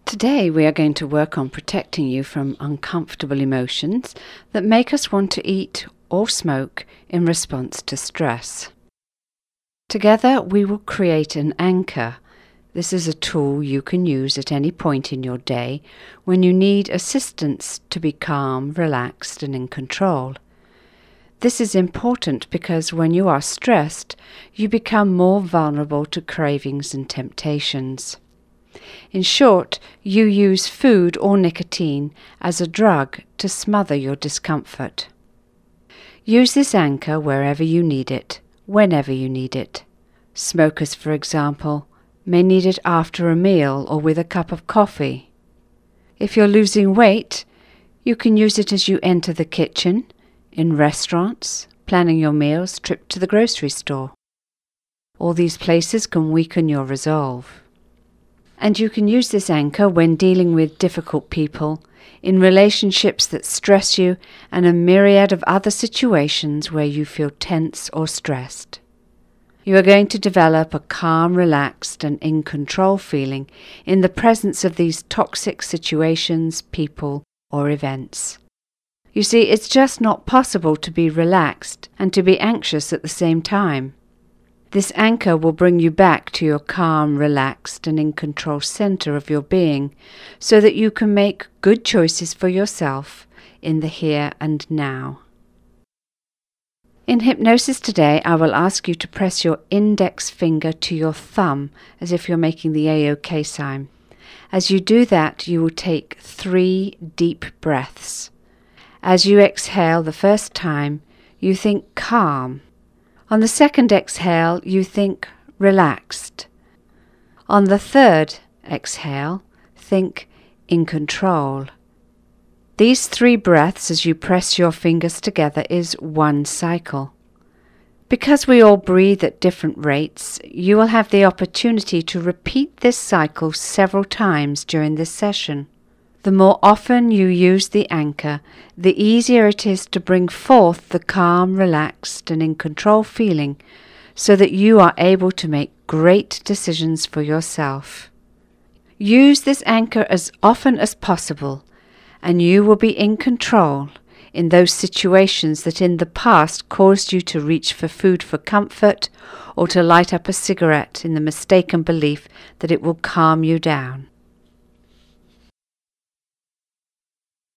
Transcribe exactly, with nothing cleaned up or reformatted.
Today we are going to work on protecting you from uncomfortable emotions that make us want to eat or smoke in response to stress. Together we will create an anchor. This is a tool you can use at any point in your day when you need assistance to be calm, relaxed and in control. This is important because when you are stressed, you become more vulnerable to cravings and temptations. In short, you use food or nicotine as a drug to smother your discomfort. Use this anchor wherever you need it, whenever you need it. Smokers, for example, may need it after a meal or with a cup of coffee. If you're losing weight, you can use it as you enter the kitchen, in restaurants, planning your meals, trip to the grocery store. All these places can weaken your resolve. And you can use this anchor when dealing with difficult people, in relationships that stress you, and a myriad of other situations where you feel tense or stressed. You are going to develop a calm, relaxed, and in control feeling in the presence of these toxic situations, people, or events. You see, it's just not possible to be relaxed and to be anxious at the same time. This anchor will bring you back to your calm, relaxed, and in control center of your being so that you can make good choices for yourself in the here and now. In hypnosis today, I will ask you to press your index finger to your thumb as if you're making the A OK sign. As you do that, you will take three deep breaths. As you exhale the first time, you think calm. On the second exhale, you think relaxed. On the third exhale, think in control. These three breaths as you press your fingers together is one cycle. Because we all breathe at different rates, you will have the opportunity to repeat this cycle several times during this session. The more often you use the anchor, the easier it is to bring forth the calm, relaxed, and in control feeling so that you are able to make great decisions for yourself. Use this anchor as often as possible, and you will be in control in those situations that in the past caused you to reach for food for comfort or to light up a cigarette in the mistaken belief that it will calm you down.